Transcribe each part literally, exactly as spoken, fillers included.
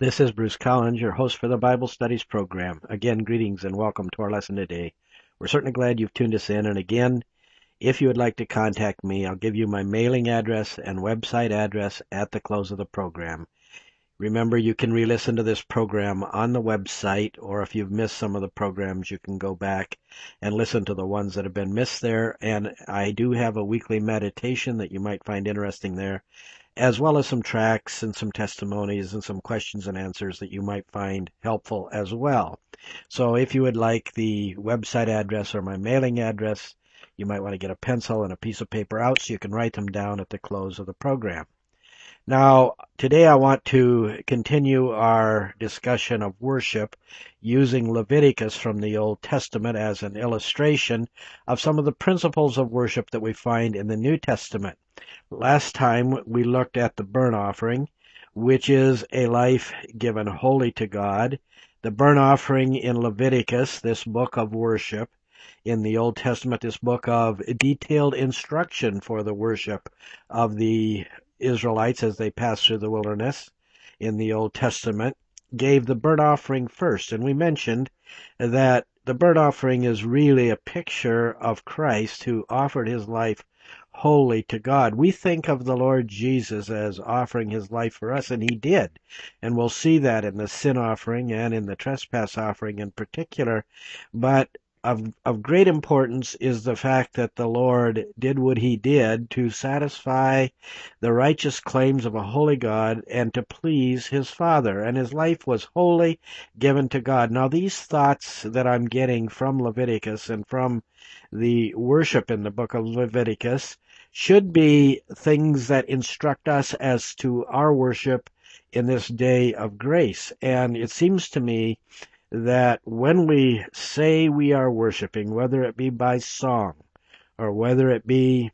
This is Bruce Collins, your host for the Bible Studies program. Again, greetings and welcome to our lesson today. We're certainly glad you've tuned us in. And again, if you would like to contact me, I'll give you my mailing address and website address at the close of the program. Remember, you can re-listen to this program on the website, or if you've missed some of the programs, you can go back and listen to the ones that have been missed there. And I do have a weekly meditation that you might find interesting there, as well as some tracts and some testimonies and some questions and answers that you might find helpful as well. So if you would like the website address or my mailing address, you might want to get a pencil and a piece of paper out so you can write them down at the close of the program. Now, today I want to continue our discussion of worship using Leviticus from the Old Testament as an illustration of some of the principles of worship that we find in the New Testament. Last time we looked at the burnt offering, which is a life given wholly to God. The burnt offering in Leviticus, this book of worship, in the Old Testament, this book of detailed instruction for the worship of the Israelites as they passed through the wilderness in the Old Testament, gave the burnt offering first. And we mentioned that the burnt offering is really a picture of Christ who offered his life wholly to God. We think of the Lord Jesus as offering his life for us, and he did. And we'll see that in the sin offering and in the trespass offering in particular. But Of, of great importance is the fact that the Lord did what he did to satisfy the righteous claims of a holy God and to please his Father, and his life was wholly given to God. Now, these thoughts that I'm getting from Leviticus and from the worship in the book of Leviticus should be things that instruct us as to our worship in this day of grace. And it seems to me that when we say we are worshiping, whether it be by song or whether it be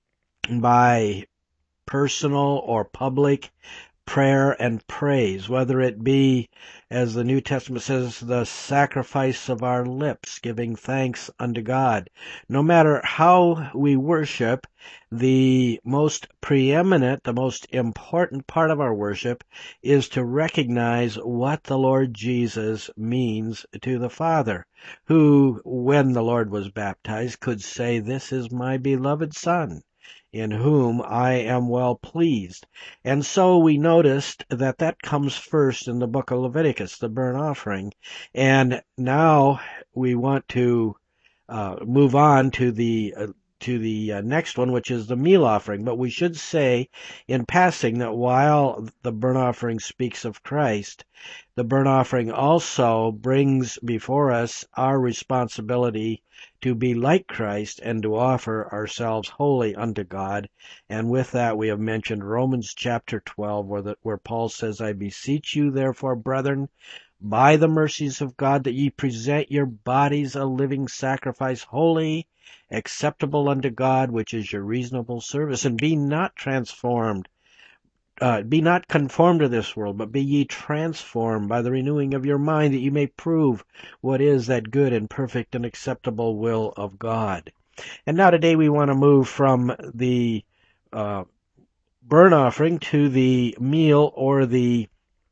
by personal or public prayer and praise, whether it be, as the New Testament says, the sacrifice of our lips, giving thanks unto God. No matter how we worship, the most preeminent, the most important part of our worship is to recognize what the Lord Jesus means to the Father, who, when the Lord was baptized, could say, "This is my beloved Son, in whom I am well pleased." And so we noticed that that comes first in the book of Leviticus, the burnt offering. And now we want to uh, move on to the uh, to the uh, next one, which is the meal offering. But we should say in passing that while the burnt offering speaks of Christ, the burnt offering also brings before us our responsibility to be like Christ and to offer ourselves wholly unto God. And with that, we have mentioned Romans chapter twelve, where, the, where Paul says, "I beseech you, therefore, brethren, by the mercies of God, that ye present your bodies a living sacrifice, holy, acceptable unto God, which is your reasonable service. And be not transformed, uh, be not conformed to this world, but be ye transformed by the renewing of your mind, that ye may prove what is that good and perfect and acceptable will of God." And now today we want to move from the uh, burnt offering to the meal, or the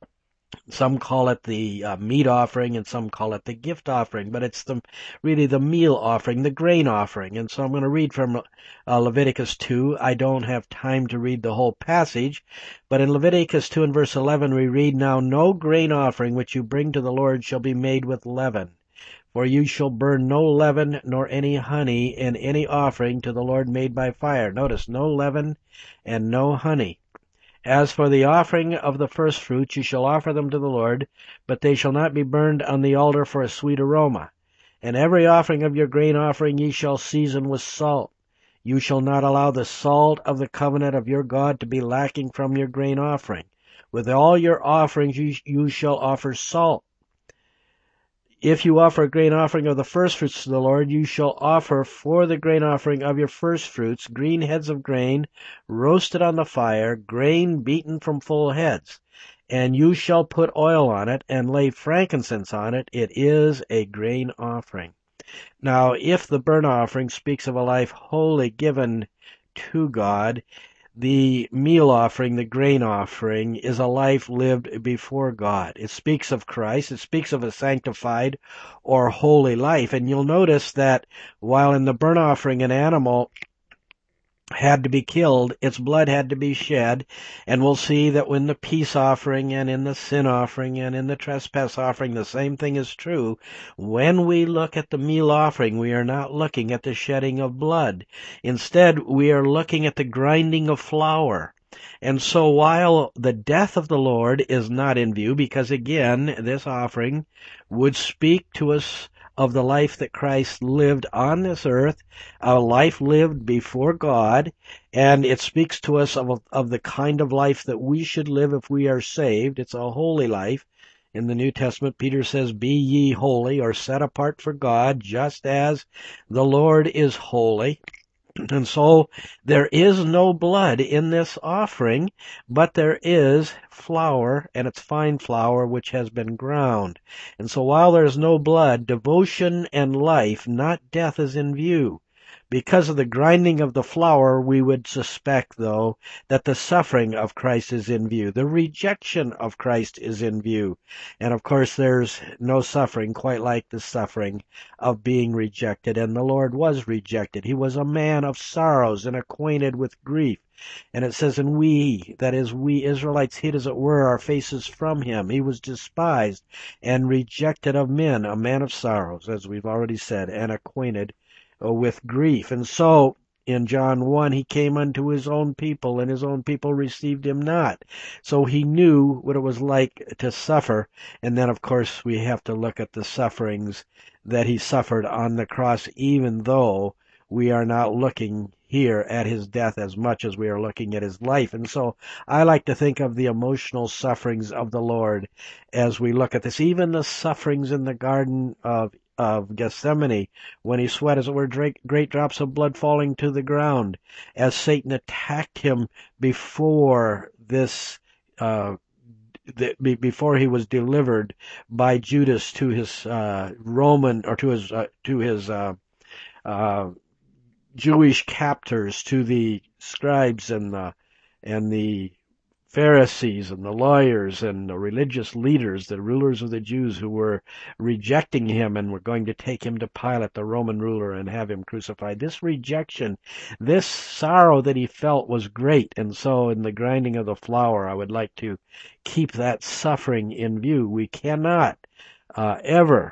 some call it the uh, meat offering and some call it the gift offering, but it's the really the meal offering, the grain offering. And so I'm going to read from uh, Leviticus two. I don't have time to read the whole passage, but in Leviticus two and verse eleven we read, "Now no grain offering which you bring to the Lord shall be made with leaven, for you shall burn no leaven nor any honey in any offering to the Lord made by fire." Notice, no leaven and no honey. "As for the offering of the first fruits, you shall offer them to the Lord, but they shall not be burned on the altar for a sweet aroma. And every offering of your grain offering ye shall season with salt. You shall not allow the salt of the covenant of your God to be lacking from your grain offering. With all your offerings you, you shall offer salt. If you offer a grain offering of the first fruits to the Lord, you shall offer for the grain offering of your first fruits green heads of grain, roasted on the fire, grain beaten from full heads. And you shall put oil on it, and lay frankincense on it. It is a grain offering." Now, if the burnt offering speaks of a life wholly given to God, the meal offering, the grain offering, is a life lived before God. It speaks of Christ. It speaks of a sanctified or holy life. And you'll notice that while in the burnt offering an animal had to be killed, its blood had to be shed, and we'll see that when the peace offering and in the sin offering and in the trespass offering, the same thing is true. When we look at the meal offering, we are not looking at the shedding of blood. Instead, we are looking at the grinding of flour. And so while the death of the Lord is not in view, because again, this offering would speak to us of the life that Christ lived on this earth, a life lived before God, and it speaks to us of, of the kind of life that we should live if we are saved. It's a holy life. In the New Testament, Peter says, "Be ye holy," or set apart for God, just as the Lord is holy. And so there is no blood in this offering, but there is flour, and it's fine flour, which has been ground. And so while there is no blood, devotion and life, not death, is in view. Because of the grinding of the flour, we would suspect, though, that the suffering of Christ is in view. The rejection of Christ is in view. And of course, there's no suffering quite like the suffering of being rejected. And the Lord was rejected. He was a man of sorrows and acquainted with grief. And it says, and we, that is, we Israelites, hid as it were our faces from him. He was despised and rejected of men, a man of sorrows, as we've already said, and acquainted with grief. And so in John one, he came unto his own people, and his own people received him not. So he knew what it was like to suffer. And then, of course, we have to look at the sufferings that he suffered on the cross, even though we are not looking here at his death as much as we are looking at his life. And so I like to think of the emotional sufferings of the Lord as we look at this, even the sufferings in the Garden of of Gethsemane, when he sweat as it were great drops of blood falling to the ground, as Satan attacked him before this, uh, the, before he was delivered by Judas to his uh, Roman or to his uh, to his uh, uh, Jewish captors, to the scribes and the and the Pharisees and the lawyers and the religious leaders, the rulers of the Jews, who were rejecting him and were going to take him to Pilate, the Roman ruler, and have him crucified. This rejection, this sorrow that he felt was great. And so in the grinding of the flour, I would like to keep that suffering in view. We cannot uh, ever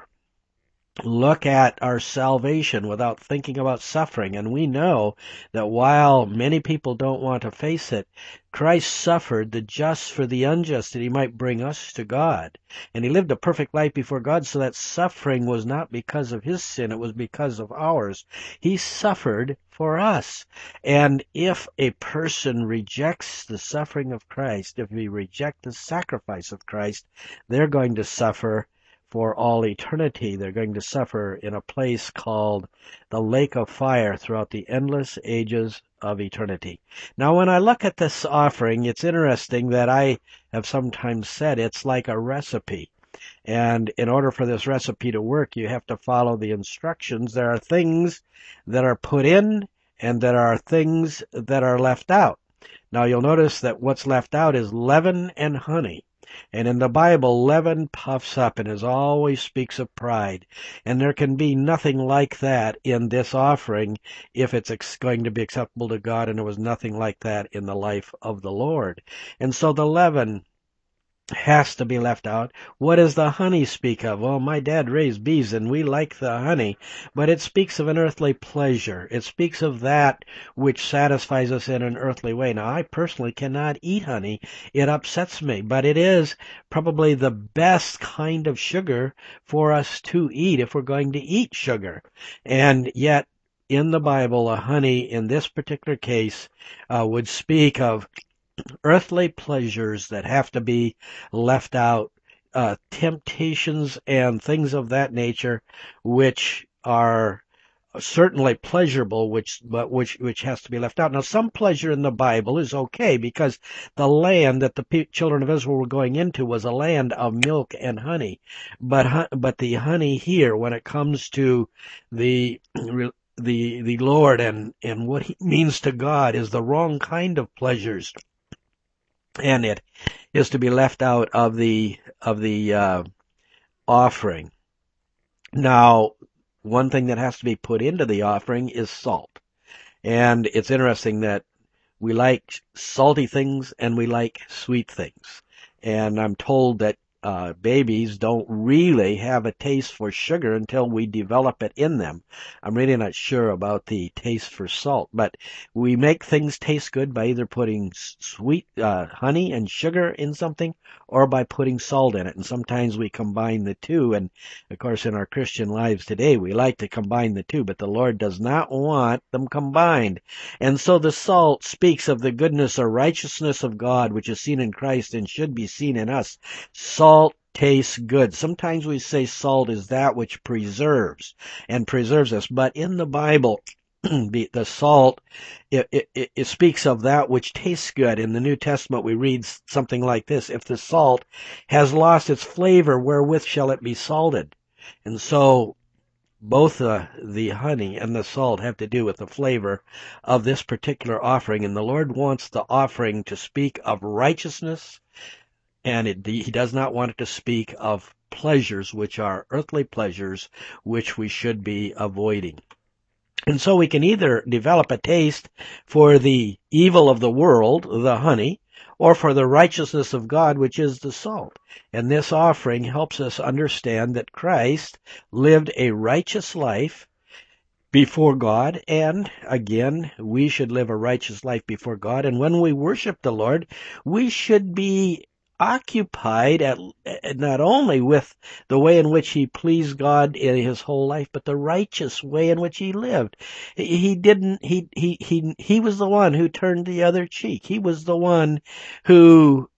look at our salvation without thinking about suffering. And we know that while many people don't want to face it, Christ suffered, the just for the unjust, that he might bring us to God. And he lived a perfect life before God, so that suffering was not because of his sin, it was because of ours. He suffered for us. And if a person rejects the suffering of Christ, if we reject the sacrifice of Christ, they're going to suffer for all eternity. They're going to suffer in a place called the lake of fire throughout the endless ages of eternity. Now, when I look at this offering, it's interesting that I have sometimes said it's like a recipe. And in order for this recipe to work, you have to follow the instructions. There are things that are put in, and there are things that are left out. Now, you'll notice that what's left out is leaven and honey. And in the Bible, leaven puffs up and is always speaks of pride. And there can be nothing like that in this offering if it's going to be acceptable to God, and there was nothing like that in the life of the Lord. And so the leaven has to be left out. What does the honey speak of? Well, my dad raised bees and we like the honey, but it speaks of an earthly pleasure. It speaks of that which satisfies us in an earthly way. Now, I personally cannot eat honey. It upsets me, but it is probably the best kind of sugar for us to eat if we're going to eat sugar. And yet, in the Bible, a honey in this particular case uh, would speak of earthly pleasures that have to be left out, uh, temptations and things of that nature, which are certainly pleasurable, which but which which has to be left out. Now, some pleasure in the Bible is okay, because the land that the pe- children of Israel were going into was a land of milk and honey. But but the honey here, when it comes to the the the Lord and, and what he means to God is the wrong kind of pleasures, and it is to be left out of the of the uh, offering. Now, one thing that has to be put into the offering is salt. And it's interesting that we like salty things and we like sweet things. And I'm told that uh, babies don't really have a taste for sugar until we develop it in them. I'm really not sure about the taste for salt, but we make things taste good by either putting sweet uh, honey and sugar in something or by putting salt in it. And sometimes we combine the two. And of course, in our Christian lives today, we like to combine the two, but the Lord does not want them combined. And so the salt speaks of the goodness or righteousness of God, which is seen in Christ and should be seen in us. Salt tastes good. Sometimes we say salt is that which preserves and preserves us, but in the Bible, the salt, it, it, it speaks of that which tastes good. In the New Testament, we read something like this: if the salt has lost its flavor, wherewith shall it be salted? And so both uh, the honey and the salt have to do with the flavor of this particular offering. And the Lord wants the offering to speak of righteousness, and it, he does not want it to speak of pleasures, which are earthly pleasures, which we should be avoiding. And so we can either develop a taste for the evil of the world, the honey, or for the righteousness of God, which is the salt. And this offering helps us understand that Christ lived a righteous life before God, and again, we should live a righteous life before God. And when we worship the Lord, we should be occupied at, not only with the way in which he pleased God in his whole life, but the righteous way in which he lived. He didn't, he, he, he, he was the one who turned the other cheek. He was the one who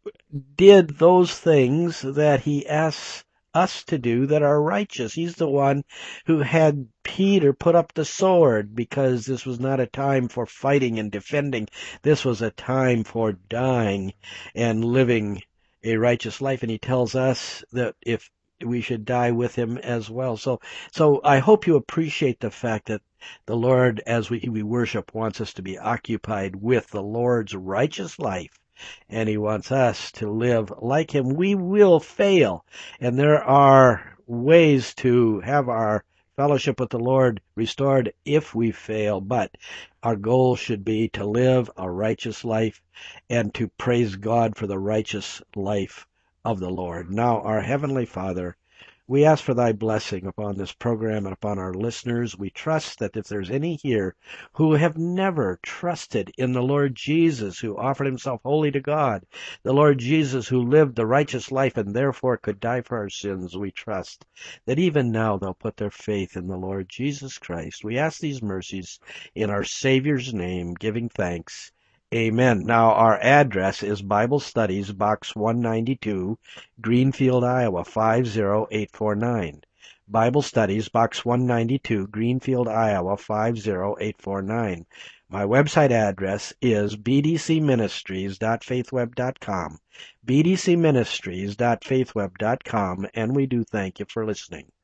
did those things that he asks us to do that are righteous. He's the one who had Peter put up the sword, because this was not a time for fighting and defending. This was a time for dying and living a righteous life. And he tells us that if we should die with him as well. So, so I hope you appreciate the fact that the Lord, as we, we worship, wants us to be occupied with the Lord's righteous life. And he wants us to live like him. We will fail, and there are ways to have our fellowship with the Lord restored if we fail, but our goal should be to live a righteous life and to praise God for the righteous life of the Lord. Now, our Heavenly Father, we ask for thy blessing upon this program and upon our listeners. We trust that if there's any here who have never trusted in the Lord Jesus, who offered himself wholly to God, the Lord Jesus who lived the righteous life and therefore could die for our sins, we trust that even now they'll put their faith in the Lord Jesus Christ. We ask these mercies in our Savior's name, giving thanks. Amen. Now, our address is Bible Studies, Box one ninety-two, Greenfield, Iowa, five zero eight four nine. Bible Studies, Box one ninety-two, Greenfield, Iowa, five zero eight four nine. My website address is b d c ministries dot faithweb dot com, b d c ministries dot faithweb dot com, and we do thank you for listening.